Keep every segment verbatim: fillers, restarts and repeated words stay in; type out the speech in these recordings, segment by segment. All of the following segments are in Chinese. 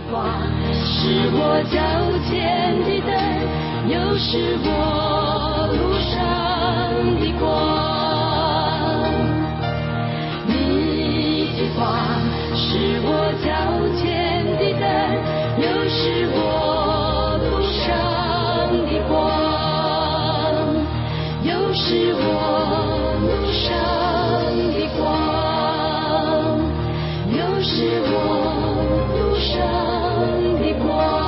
话是我脚前的灯，又是我路上的光。你的话是我脚前的灯，又是我路上的光，又是我路上的光，又是我路上的光。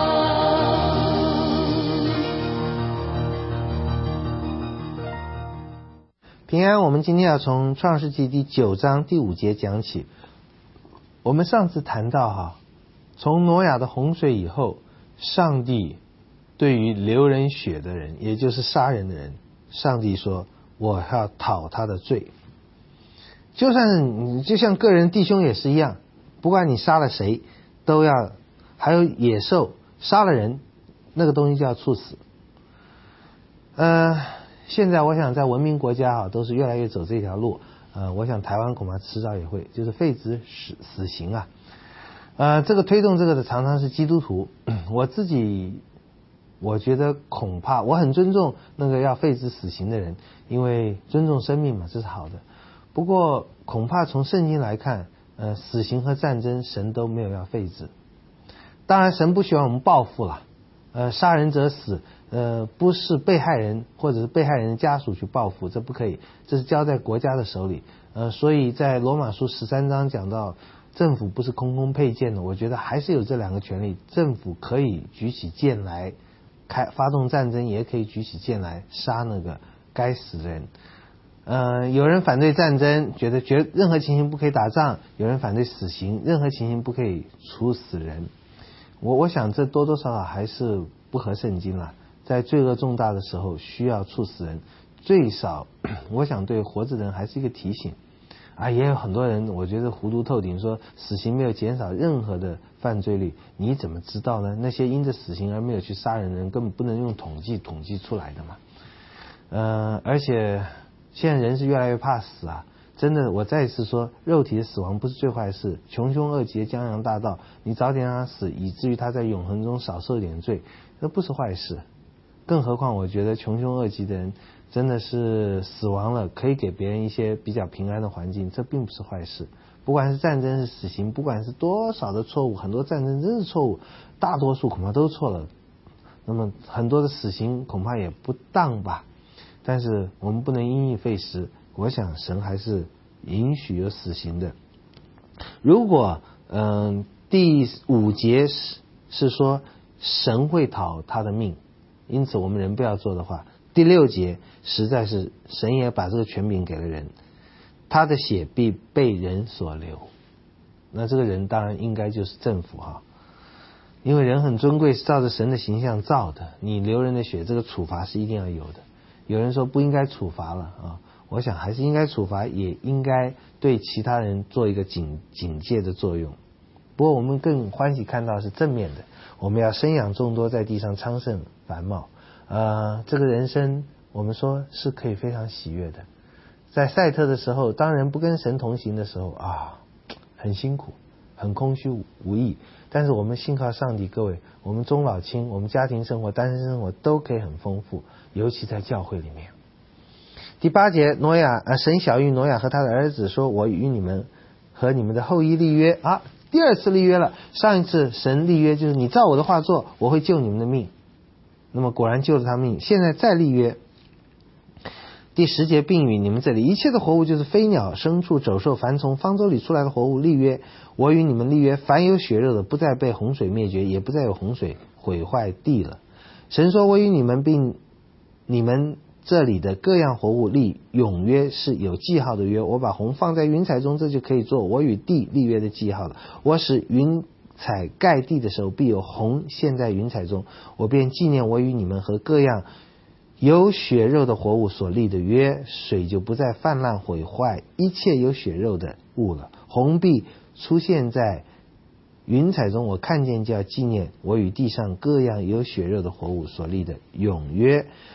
平安，我们今天要从创世纪第九章第五节讲起。我们上次谈到哈，从挪亚的洪水以后，上帝对于流人血的人，也就是杀人的人，上帝说我要讨他的罪。就算就像个人弟兄也是一样，不管你杀了谁，都要，还有野兽杀了人，那个东西就要处死。呃，现在我想在文明国家啊，都是越来越走这条路。呃，我想台湾恐怕迟早也会，就是废止死死刑啊。呃，这个推动这个的常常是基督徒。我自己我觉得恐怕我很尊重那个要废止死刑的人，因为尊重生命嘛，这是好的。不过恐怕从圣经来看，呃，死刑和战争神都没有要废止。当然神不喜欢我们报复了，呃，杀人者死，呃，不是被害人或者是被害人的家属去报复，这不可以，这是交在国家的手里。呃，所以在罗马书十三章讲到政府不是空空佩剑的，我觉得还是有这两个权利，政府可以举起剑来开发动战争，也可以举起剑来杀那个该死的人。呃，有人反对战争，觉得绝任何情形不可以打仗；有人反对死刑，任何情形不可以处死人。我我想这多多少少还是不合圣经了。在罪恶重大的时候需要处死人，最少我想对活着的人还是一个提醒啊。也有很多人我觉得糊涂透顶，说死刑没有减少任何的犯罪率，你怎么知道呢？那些因着死刑而没有去杀人的人根本不能用统计统计出来的嘛。呃，而且现在人是越来越怕死啊。真的，我再一次说，肉体的死亡不是最坏事，穷凶恶极的江洋大盗，你早点让他死，以至于他在永恒中少受点罪，那不是坏事。更何况我觉得穷凶恶极的人真的是死亡了，可以给别人一些比较平安的环境，这并不是坏事。不管是战争是死刑，不管是多少的错误，很多战争真是错误，大多数恐怕都错了，那么很多的死刑恐怕也不当吧。但是我们不能因噎废食，我想神还是允许有死刑的。如果嗯、呃、第五节是是说神会讨他的命，因此我们人不要做的话，第六节实在是神也把这个权柄给了人，他的血必被人所流。那这个人当然应该就是政府哈，因为人很尊贵，是照着神的形象造的，你流人的血，这个处罚是一定要有的。有人说不应该处罚了啊，我想还是应该处罚，也应该对其他人做一个警警戒的作用。不过我们更欢喜看到是正面的，我们要生养众多，在地上昌盛繁茂。呃，这个人生我们说是可以非常喜悦的。在赛特的时候，当人不跟神同行的时候啊，很辛苦，很空虚无益。但是我们信靠上帝，各位，我们中老青，我们家庭生活、单身生活都可以很丰富，尤其在教会里面。第八节，挪亚呃，神晓谕挪亚和他的儿子说：“我与你们和你们的后裔立约啊。”第二次立约了。上一次神立约就是你照我的话做，我会救你们的命。那么果然救了他命。现在再立约。第十节，并与你们这里一切的活物，就是飞鸟、牲畜、走兽、凡从方舟里出来的活物立约。我与你们立约，凡有血肉的，不再被洪水灭绝，也不再有洪水毁坏地了。神说：“我与你们并你们这里的各样活物立永约，是有记号的约。我把虹放在云彩中，这就可以做我与地立约的记号了。我使云彩盖地的时候，必有虹现在云彩中，我便纪念我与你们和各样有血肉的活物所立的约，水就不再泛滥毁坏一切有血肉的物了。虹必出现在云彩中，我看见就要纪念我与地上各样有血肉的活物所立的永约。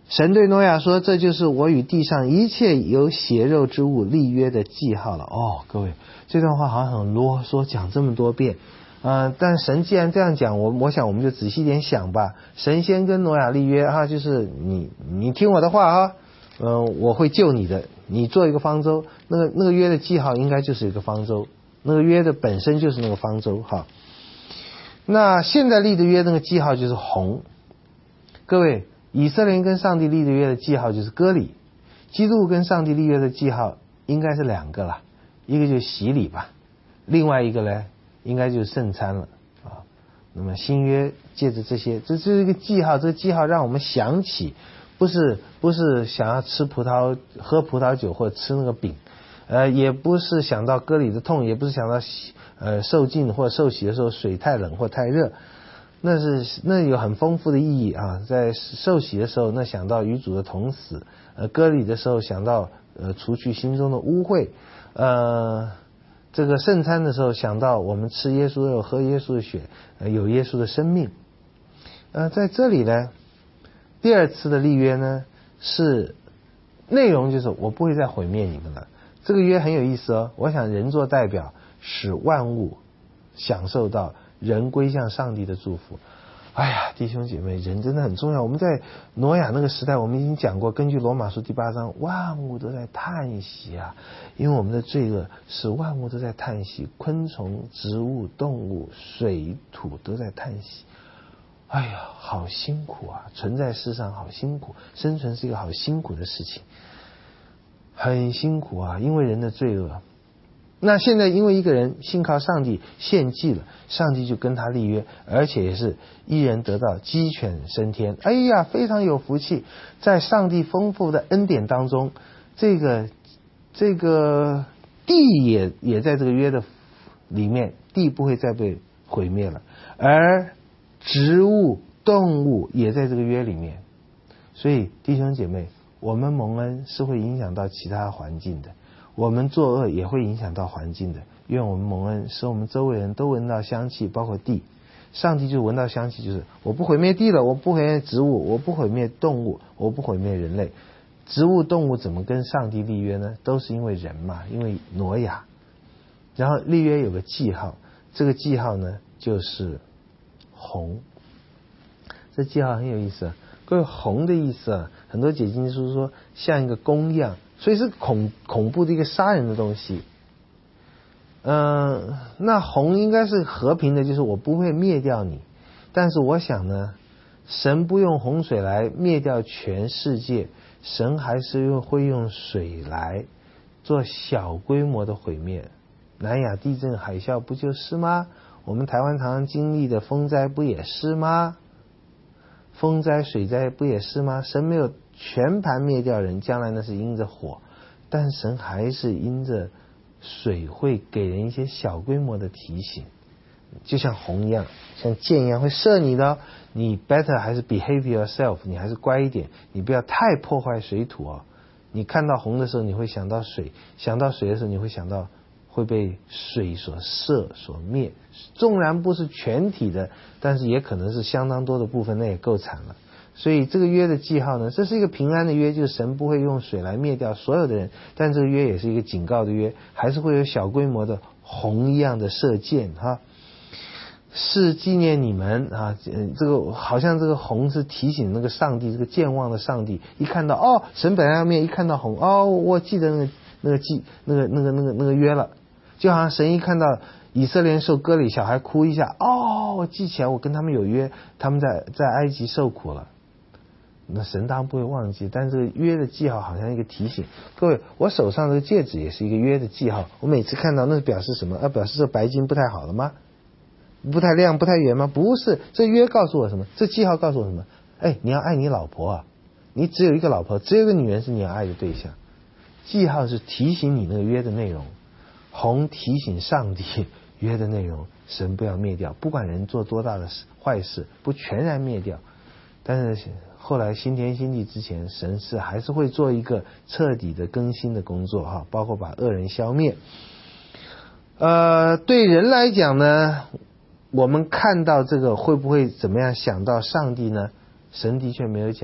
神对挪亚说，这就是我与地上一切有血肉之物立约的记号了。哦，各位，这段话好像很啰嗦，讲这么多遍。呃，但神既然这样讲，我我想我们就仔细点想吧。神先跟挪亚立约啊，就是你你听我的话啊，嗯、呃，我会救你的。你做一个方舟，那个那个约的记号应该就是一个方舟，那个约的本身就是那个方舟哈。那现在立的约那个记号就是红。各位，以色列人跟上帝立的约的记号就是割礼，基督跟上帝立约的记号应该是两个了，一个就是洗礼吧，另外一个呢应该就是圣餐了啊。那么新约借着这些，这是一个记号，这个记号让我们想起，不是不是想要吃葡萄喝葡萄酒或者吃那个饼，呃，也不是想到割礼的痛，也不是想到呃受浸或受洗的时候水太冷或太热。那是那有很丰富的意义啊，在受洗的时候，那想到与主的同死；呃，割礼的时候想到呃除去心中的污秽；呃，这个圣餐的时候想到我们吃耶稣的肉，喝耶稣的血，呃，有耶稣的生命。呃，在这里呢，第二次的立约呢是内容就是我不会再毁灭你们了。这个约很有意思哦，我想人做代表，使万物享受到人归向上帝的祝福。哎呀，弟兄姐妹，人真的很重要。我们在挪亚那个时代，我们已经讲过，根据罗马书第八章，万物都在叹息啊，因为我们的罪恶使万物都在叹息，昆虫、植物、动物、水土都在叹息。哎呀，好辛苦啊！存在世上好辛苦，生存是一个好辛苦的事情，很辛苦啊，因为人的罪恶。那现在因为一个人信靠上帝献祭了，上帝就跟他立约，而且也是一人得到鸡犬升天。哎呀，非常有福气，在上帝丰富的恩典当中，这个这个地也也在这个约的里面，地不会再被毁灭了，而植物动物也在这个约里面。所以弟兄姐妹，我们蒙恩是会影响到其他环境的，我们作恶也会影响到环境的。愿我们蒙恩，使我们周围人都闻到香气，包括地。上帝就闻到香气，就是我不毁灭地了，我不毁灭植物，我不毁灭动物，我不毁灭人类。植物动物怎么跟上帝立约呢？都是因为人嘛，因为挪亚。然后立约有个记号，这个记号呢就是红。这记号很有意思啊，各位，红的意思啊，很多解经书说像一个弓一样，所以是恐恐怖的一个杀人的东西。嗯、呃，那红应该是和平的，就是我不会灭掉你。但是我想呢，神不用洪水来灭掉全世界，神还是用会用水来做小规模的毁灭。南亚地震海啸不就是吗？我们台湾常常经历的风灾不也是吗？风灾水灾不也是吗？神没有全盘灭掉人，将来那是因着火，但神还是因着水会给人一些小规模的提醒，就像红一样，像箭一样会射你的。你 better 还是 behave yourself， 你还是乖一点，你不要太破坏水土哦。你看到红的时候你会想到水，想到水的时候你会想到会被水所射所灭，纵然不是全体的，但是也可能是相当多的部分，那也够惨了。所以这个约的记号呢，这是一个平安的约，就是神不会用水来灭掉所有的人，但这个约也是一个警告的约，还是会有小规模的红一样的射箭哈，是纪念你们啊。这个好像这个红是提醒那个上帝，这个健忘的上帝，一看到哦神本来要灭，一看到红，哦我记得那个那个记那个那个那个那个约了。就好像神一看到以色列人受割礼，小孩哭一下，哦我记起来我跟他们有约，他们在在埃及受苦了，那神当然不会忘记，但这个约的记号好像一个提醒。各位，我手上这个戒指也是一个约的记号，我每次看到那表示什么？啊，表示这白金不太好了吗？不太亮不太圆吗？不是，这约告诉我什么？这记号告诉我什么？哎，你要爱你老婆啊，你只有一个老婆，只有一个女人是你要爱的对象。记号是提醒你那个约的内容，红提醒上帝约的内容，神不要灭掉，不管人做多大的坏事，不全然灭掉。但是后来新天新地之前，神是还是会做一个彻底的更新的工作哈，包括把恶人消灭。呃，对人来讲呢，我们看到这个会不会怎么样想到上帝呢？神的确没有讲，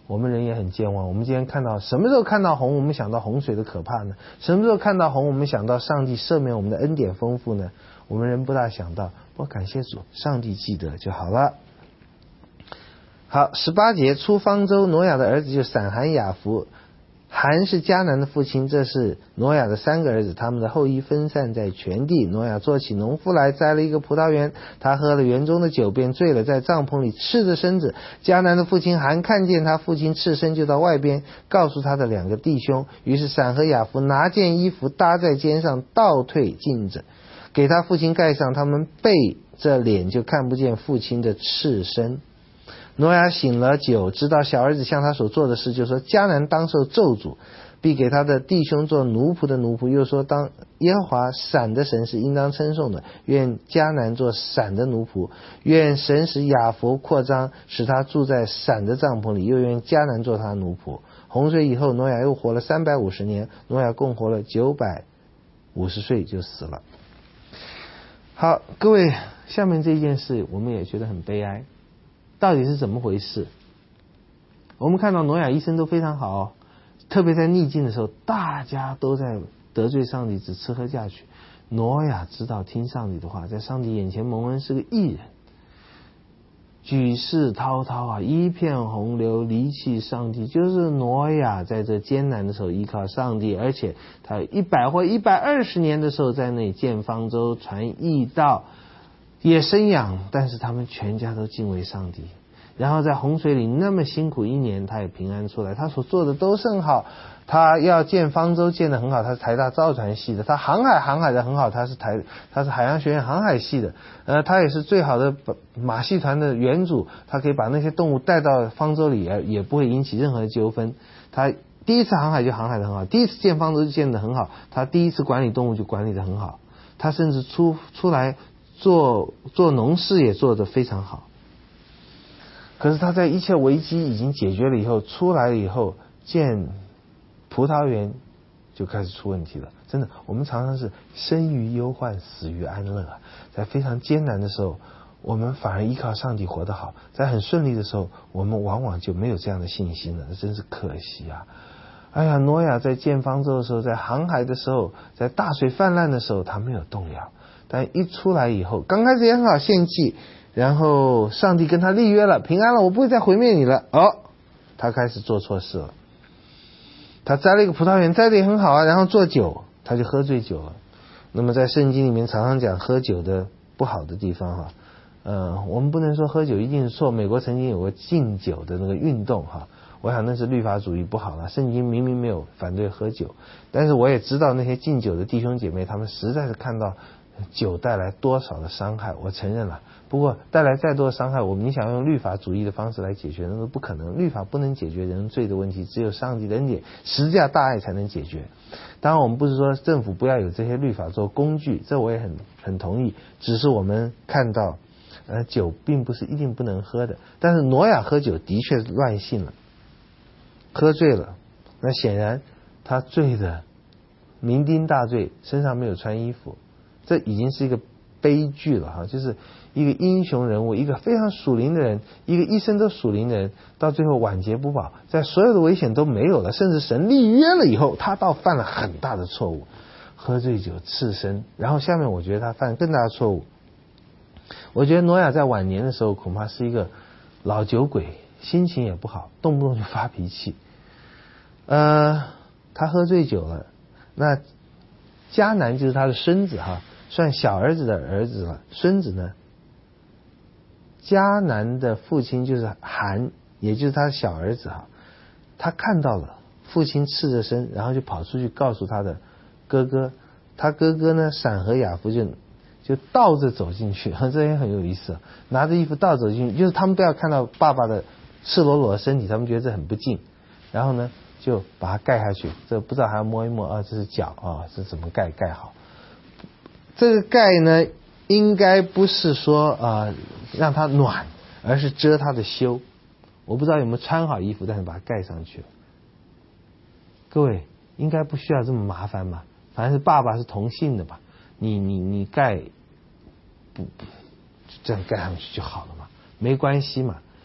我们人也很健忘。我们今天看到什么时候看到红，我们想到洪水的可怕呢？什么时候看到红，我们想到上帝赦免我们的恩典丰富呢？我们人不大想到，不过感谢主，上帝记得就好了。好，十八节，出方舟，挪亚的儿子就闪、含、雅弗。含是迦南的父亲，这是挪亚的三个儿子，他们的后裔分散在全地。挪亚做起农夫来，栽了一个葡萄园，他喝了园中的酒，便醉了，在帐篷里赤着身子。迦南的父亲含看见他父亲赤身，就到外边告诉他的两个弟兄。于是闪和雅弗拿件衣服搭在肩上，倒退进着，给他父亲盖上，他们背着脸就看不见父亲的赤身。挪亚醒了酒，知道小儿子向他所做的事，就说迦南当受咒诅，必给他的弟兄做奴仆的奴仆。又说当耶和华闪的神是应当称颂的，愿迦南做闪的奴仆，愿神使雅弗扩张，使他住在闪的帐篷里，又愿迦南做他奴仆。洪水以后，挪亚又活了三百五十年，挪亚共活了九百五十岁就死了。好，各位，下面这件事我们也觉得很悲哀，到底是怎么回事？我们看到挪亚一生都非常好，特别在逆境的时候，大家都在得罪上帝，只吃喝嫁娶。挪亚知道听上帝的话，在上帝眼前蒙恩，是个义人，举世滔滔啊，一片洪流，离弃上帝。就是挪亚在这艰难的时候依靠上帝，而且他有一百或一百二十年的时候在那里建方舟、传义道，也生养，但是他们全家都敬畏上帝。然后在洪水里那么辛苦一年，他也平安出来。他所做的都甚好，他要建方舟建得很好，他是台大造船系的；他航海航海的很好，他是台他是海洋学院航海系的。呃，他也是最好的马戏团的原主，他可以把那些动物带到方舟里，也也不会引起任何的纠纷。他第一次航海就航海得很好，第一次建方舟就建得很好，他第一次管理动物就管理得很好，他甚至出出来做做农事也做得非常好。可是他在一切危机已经解决了以后，出来了以后，建葡萄园就开始出问题了。真的，我们常常是生于忧患，死于安乐啊。在非常艰难的时候，我们反而依靠上帝活得好；在很顺利的时候，我们往往就没有这样的信心了，真是可惜啊！哎呀，挪亚在建方舟的时候，在航海的时候，在大水泛滥的时候，他没有动摇。但一出来以后，刚开始也很好献祭，然后上帝跟他立约了，平安了，我不会再毁灭你了。哦，他开始做错事了。他栽了一个葡萄园，栽的也很好啊，然后做酒，他就喝醉酒了。那么在圣经里面常常讲喝酒的不好的地方哈，呃，我们不能说喝酒一定是错。美国曾经有个禁酒的那个运动哈，我想那是律法主义不好了。圣经明明没有反对喝酒，但是我也知道那些禁酒的弟兄姐妹，他们实在是看到酒带来多少的伤害，我承认了。不过带来再多的伤害，我们你想用律法主义的方式来解决，那都不可能。律法不能解决人罪的问题，只有上帝的恩典、十字架大爱才能解决。当然我们不是说政府不要有这些律法做工具，这我也很很同意，只是我们看到呃，酒并不是一定不能喝的。但是挪亚喝酒的确是乱性了，喝醉了，那显然他醉的酩酊大醉，身上没有穿衣服，这已经是一个悲剧了哈，就是一个英雄人物，一个非常属灵的人，一个一生都属灵的人，到最后晚节不保，在所有的危险都没有了，甚至神立约了以后，他倒犯了很大的错误，喝醉酒赤身。然后下面我觉得他犯更大的错误，我觉得挪亚在晚年的时候恐怕是一个老酒鬼，心情也不好，动不动就发脾气。呃，他喝醉酒了，那迦南就是他的孙子哈，算小儿子的儿子了。孙子呢，迦南的父亲就是含，也就是他的小儿子哈。他看到了父亲赤着身，然后就跑出去告诉他的哥哥。他哥哥呢，闪和雅弗就就倒着走进去，这也很有意思，拿着衣服倒走进去，就是他们不要看到爸爸的赤裸裸的身体，他们觉得这很不敬。然后呢，就把它盖下去，这不知道还要摸一摸啊，这是脚啊，这怎么盖盖好？这个盖呢，应该不是说啊、呃、让它暖，而是遮它的羞。我不知道有没有穿好衣服，但是把它盖上去了。各位应该不需要这么麻烦吧？反正是爸爸是同性的吧，你你你盖不不这样盖上去就好了嘛，没关系嘛。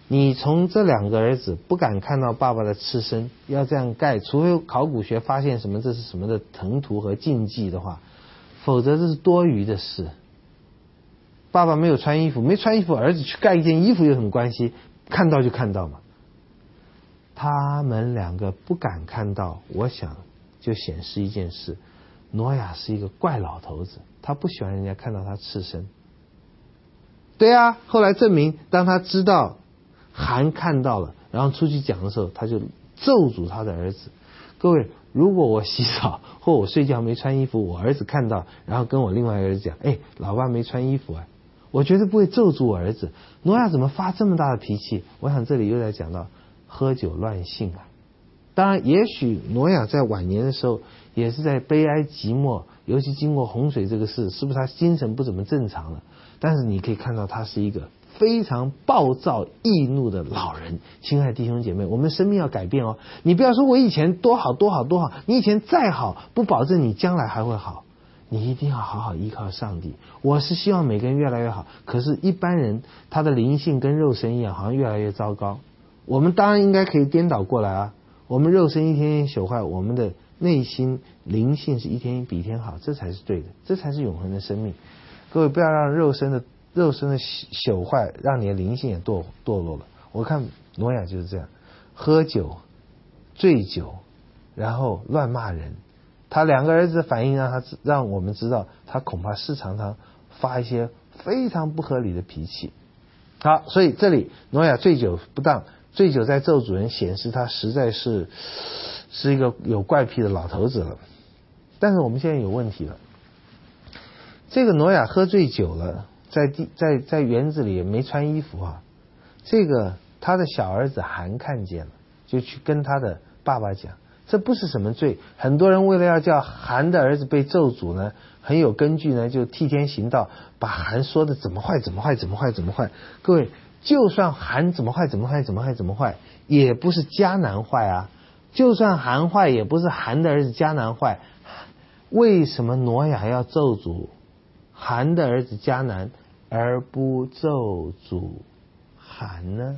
你从这两个儿子不敢看到爸爸的赤身，要这样盖，除非考古学发现什么这是什么的疼图和禁忌的话，否则这是多余的事。爸爸没有穿衣服，没穿衣服，儿子去盖一件衣服有什么关系？看到就看到嘛。他们两个不敢看到，我想就显示一件事：挪亚是一个怪老头子，他不喜欢人家看到他赤身。对啊，后来证明，当他知道韩看到了，然后出去讲的时候，他就咒诅他的儿子。各位，如果我洗澡或我睡觉没穿衣服，我儿子看到，然后跟我另外一个儿子讲，哎，老爸没穿衣服啊，我绝对不会咒诅我儿子。挪亚怎么发这么大的脾气？我想这里又在讲到喝酒乱性啊。当然，也许挪亚在晚年的时候也是在悲哀寂寞，尤其经过洪水这个事，是不是他精神不怎么正常了？但是你可以看到他是一个非常暴躁易怒的老人。亲爱的弟兄姐妹，我们生命要改变哦。你不要说我以前多好多好多好，你以前再好，不保证你将来还会好。你一定要好好依靠上帝。我是希望每个人越来越好，可是一般人他的灵性跟肉身一样，好像越来越糟糕。我们当然应该可以颠倒过来啊，我们肉身一天天朽坏，我们的内心灵性是一天比一天好，这才是对的，这才是永恒的生命。各位不要让肉身的肉身的朽坏让你的灵性也堕堕落了。我看挪亚就是这样，喝酒醉酒然后乱骂人。他两个儿子的反应让他让我们知道，他恐怕是常常发一些非常不合理的脾气。好，所以这里挪亚醉酒不当，醉酒在咒主人，显示他实在是是一个有怪癖的老头子了。但是我们现在有问题了，这个挪亚喝醉酒了，在地在在园子里没穿衣服啊，这个他的小儿子韩看见了，就去跟他的爸爸讲，这不是什么罪。很多人为了要叫韩的儿子被咒诅呢，很有根据呢，就替天行道，把韩说的怎么坏怎么坏怎么坏怎么坏。各位，就算韩怎么坏怎么坏怎么坏怎么坏，也不是迦南坏啊。就算韩坏，也不是韩的儿子迦南坏。为什么挪亚要咒诅韩的儿子迦南，而不咒诅韩呢？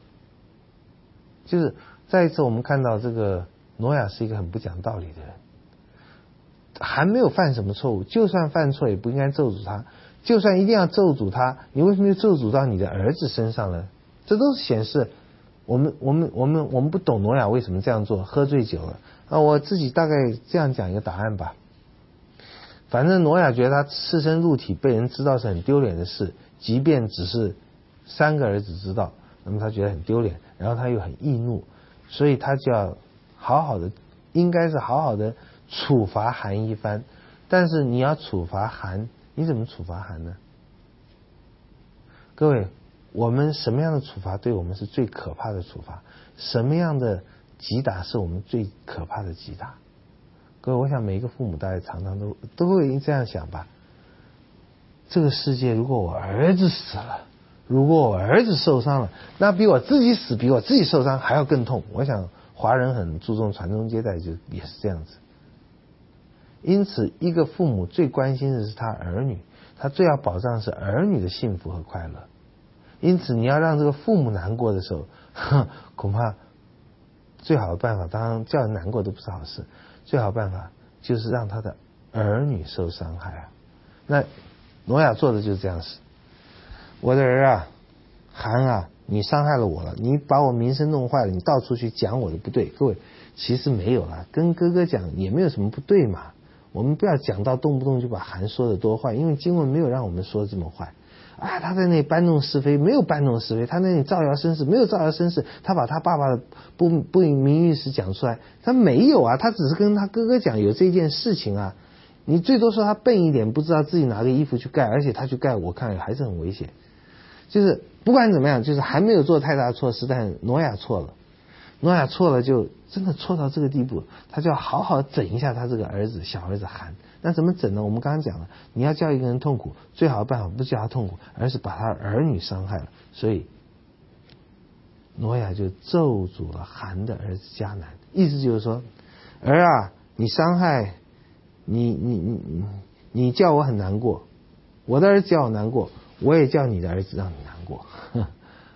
就是再一次我们看到这个挪亚是一个很不讲道理的人。韩没有犯什么错误，就算犯错也不应该咒诅他，就算一定要咒诅他，你为什么要咒诅到你的儿子身上呢？这都是显示我们我们我们我们不懂挪亚为什么这样做，喝醉酒了啊！我自己大概这样讲一个答案吧。反正挪亚觉得他赤身露体被人知道是很丢脸的事，即便只是三个儿子知道，那么他觉得很丢脸，然后他又很易怒，所以他就要好好的，应该是好好的处罚韩一番。但是你要处罚韩，你怎么处罚韩呢？各位，我们什么样的处罚对我们是最可怕的处罚？什么样的击打是我们最可怕的击打？各位，我想每一个父母大概常常都都会这样想吧。这个世界如果我儿子死了，如果我儿子受伤了，那比我自己死比我自己受伤还要更痛。我想华人很注重传宗接代，就也是这样子。因此一个父母最关心的是他儿女，他最要保障是儿女的幸福和快乐。因此你要让这个父母难过的时候，恐怕最好的办法，当然叫人难过都不是好事，最好的办法就是让他的儿女受伤害啊。那挪亚做的就是这样事。我的儿啊，韩啊，你伤害了我了，你把我名声弄坏了，你到处去讲我的不对。各位，其实没有啦，跟哥哥讲也没有什么不对嘛。我们不要讲到动不动就把韩说的多坏，因为经文没有让我们说这么坏啊。他在那里搬弄是非，没有搬弄是非；他那里造谣生事，没有造谣生事。他把他爸爸的不不名誉事讲出来，他没有啊，他只是跟他哥哥讲有这件事情啊。你最多说他笨一点，不知道自己拿个衣服去盖，而且他去盖，我看还是很危险。就是不管怎么样，就是还没有做太大的错事，但挪亚错了，挪亚错了就真的错到这个地步，他就要好好整一下他这个儿子，小儿子韩。那怎么整呢？我们刚刚讲了，你要叫一个人痛苦，最好的办法不是叫他痛苦，而是把他儿女伤害了。所以挪亚就咒诅了韩的儿子迦南，意思就是说，儿啊，你伤害你你你你叫我很难过，我的儿子叫我难过，我也叫你的儿子让你难过。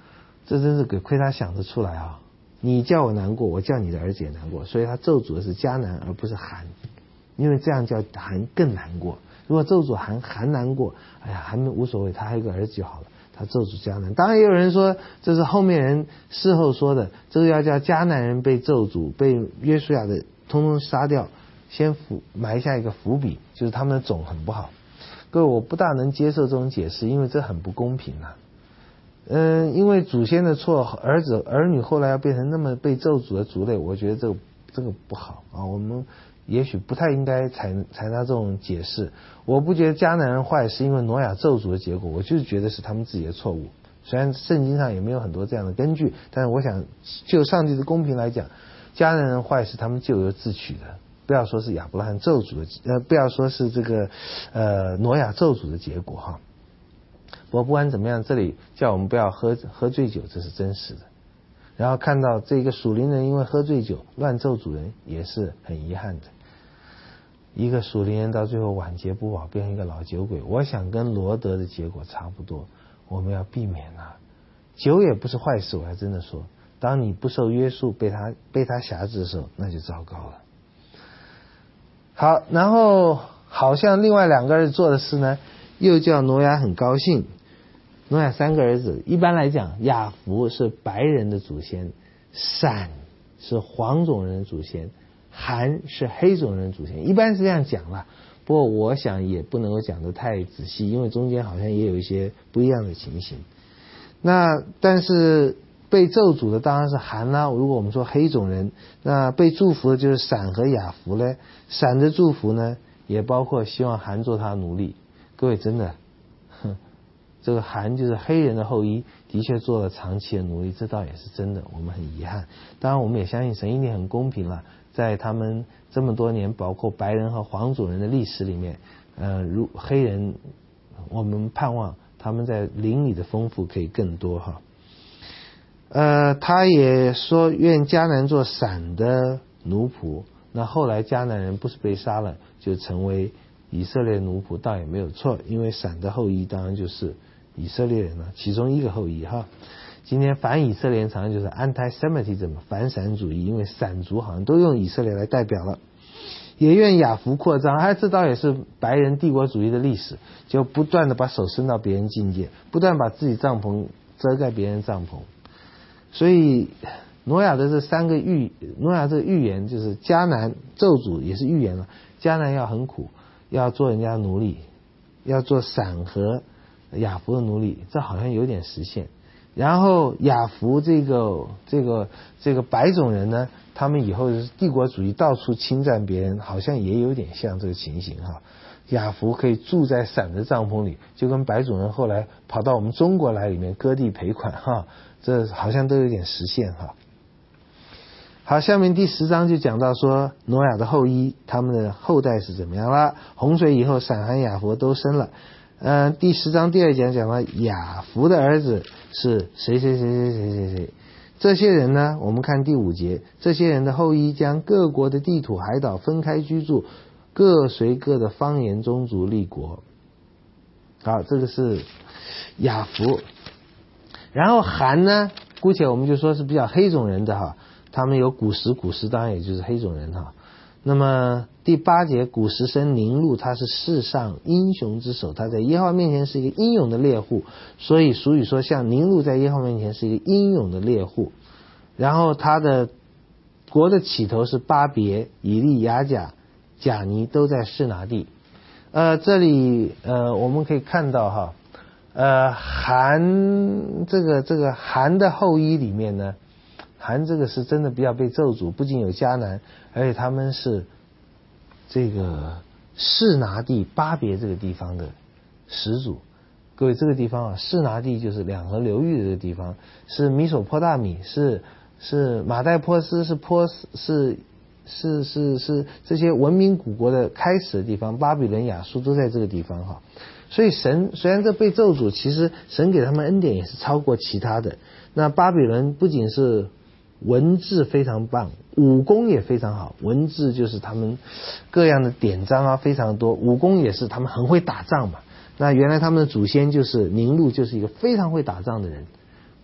这真是给亏他想得出来啊！你叫我难过，我叫你的儿子也难过，所以他咒诅的是迦南而不是韩，因为这样叫韩更难过。如果咒诅韩，韩难过，哎呀，韩无所谓，他还有个儿子就好了。他咒诅迦南，当然也有人说这是后面人事后说的，这个要叫迦南人被咒诅，被约书亚的通通杀掉，先伏埋下一个伏笔，就是他们的种很不好。各位，我不大能接受这种解释，因为这很不公平啊。嗯，因为祖先的错，儿子儿女后来要变成那么被咒诅的族类，我觉得这个这个不好啊。我们也许不太应该采采纳这种解释。我不觉得迦南人坏是因为挪亚咒诅的结果，我就是觉得是他们自己的错误。虽然圣经上也没有很多这样的根据，但是我想就上帝的公平来讲，迦南人坏是他们咎由自取的。不要说是亚伯拉罕咒诅的，呃，不要说是这个呃挪亚咒诅的结果哈。不过不管怎么样，这里叫我们不要喝喝醉酒，这是真实的。然后看到这个属灵人因为喝醉酒乱咒主人，也是很遗憾的。一个属灵人到最后晚节不保，变成一个老酒鬼，我想跟罗德的结果差不多。我们要避免啊，酒也不是坏事，我还真的说，当你不受约束，被他被他辖制的时候，那就糟糕了。好，然后好像另外两个儿子做的事呢，又叫挪亚很高兴。挪亚三个儿子，一般来讲，雅弗是白人的祖先，闪是黄种人的祖先，韩是黑种人的祖先，一般是这样讲啦。不过我想也不能够讲得太仔细，因为中间好像也有一些不一样的情形。那但是被咒诅的当然是韩啦。如果我们说黑种人，那被祝福的就是闪和雅弗呢。闪的祝福呢，也包括希望韩做他的奴隶。各位真的，哼，这个韩就是黑人的后裔，的确做了长期的奴隶，这倒也是真的，我们很遗憾。当然我们也相信神一定很公平了，在他们这么多年包括白人和黄种人的历史里面，呃，如黑人，我们盼望他们在灵里的丰富可以更多哈。呃，他也说愿迦南做闪的奴仆，那后来迦南人不是被杀了，就成为以色列奴仆，倒也没有错，因为闪的后裔当然就是以色列人了，其中一个后裔哈。今天反以色列人常常就是 anti-Semitism 反闪主义，因为闪族好像都用以色列来代表了。也愿雅弗扩张，哎，这倒也是白人帝国主义的历史，就不断的把手伸到别人境界，不断把自己帐篷遮盖别人帐篷。所以挪亚的这三个预，挪亚这个预言就是迦南咒诅也是预言了，迦南要很苦，要做人家奴隶，要做闪和雅弗的奴隶，这好像有点实现。然后雅弗这个这个这个白种人呢，他们以后是帝国主义到处侵占别人，好像也有点像这个情形哈。雅弗可以住在闪的帐篷里，就跟白种人后来跑到我们中国来里面割地赔款哈，这好像都有点实现哈。好，下面第十章就讲到说挪亚的后裔，他们的后代是怎么样了。洪水以后，闪和雅弗都生了。嗯、呃，第十章第二讲讲到雅弗的儿子是谁谁谁谁谁谁谁。这些人呢，我们看第五节，这些人的后裔将各国的地土海岛分开居住，各随各的方言宗族立国。好，这个是雅弗。然后韩呢，姑且我们就说是比较黑种人的哈，他们有古时，古时当然也就是黑种人哈。那么第八节，古时生宁录，他是世上英雄之首，他在耶和华面前是一个英勇的猎户，所以俗语说像宁录在耶和华面前是一个英勇的猎户。然后他的国的起头是巴别、以利亚甲、贾尼都在示拿地。呃，这里呃我们可以看到哈，呃韩这个这个韩的后裔里面呢，韩这个是真的比较被咒诅，不仅有迦南，而且他们是这个示拿地巴别这个地方的始祖。各位，这个地方啊，示拿地就是两河流域的这个地方，是米索波大米，是是马代波斯，是波斯，是是是是这些文明古国的开始的地方，巴比伦、亚述都在这个地方哈。所以神虽然这被咒诅，其实神给他们恩典也是超过其他的。那巴比伦不仅是文字非常棒，武功也非常好。文字就是他们各样的典章啊非常多，武功也是他们很会打仗嘛。那原来他们的祖先就是宁录，就是一个非常会打仗的人，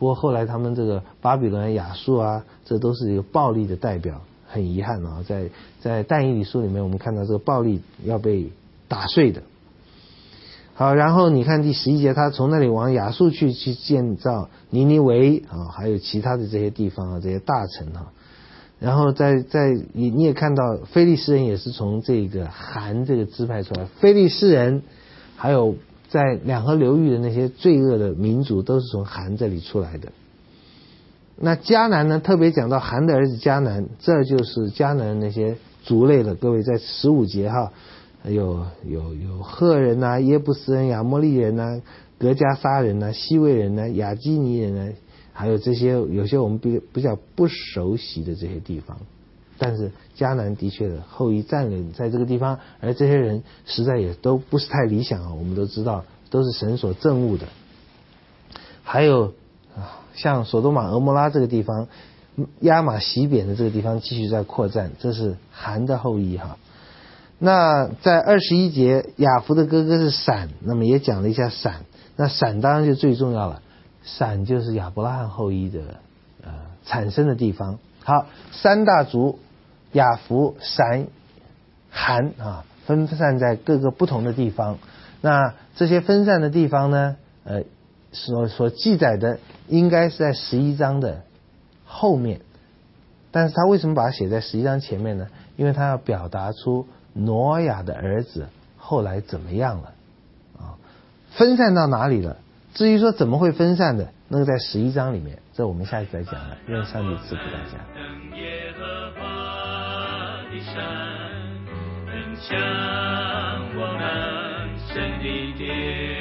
不过后来他们这个巴比伦、亚述啊，这都是一个暴力的代表，很遗憾啊，在在但以理书里面，我们看到这个暴力要被打碎的。好，然后你看第十一节，他从那里往亚述去，去建造尼尼微啊，还有其他的这些地方啊，这些大城啊。然后在在你你也看到非利士人也是从这个韩这个支派出来，非利士人还有在两河流域的那些罪恶的民族都是从韩这里出来的。那迦南呢，特别讲到韩的儿子迦南，这就是迦南那些族类了。各位在十五节哈，有有有赫人呐、啊、耶布斯人、亚摩利人呐、啊、格加撒人呐、啊、西魏人呐、啊、亚基尼人呐、啊，还有这些有些我们比比较不熟悉的这些地方。但是迦南的确的后裔占领在这个地方，而这些人实在也都不是太理想啊。我们都知道都是神所憎恶的。还有像索多玛、俄摩拉这个地方，亚玛西扁的这个地方继续在扩展，这是韩的后裔哈。那在二十一节，雅弗的哥哥是闪，那么也讲了一下闪。那闪当然就最重要了，闪就是亚伯拉罕后裔的呃产生的地方。好，三大族雅弗、闪、韩啊，分散在各个不同的地方。那这些分散的地方呢，呃，所所记载的应该是在十一章的后面，但是他为什么把它写在十一章前面呢？因为他要表达出挪亚的儿子后来怎么样了啊？分散到哪里了？至于说怎么会分散的，那个在十一章里面，这我们下次再讲了。愿上帝赐福大家。 耶和华的山，很向我们神的殿。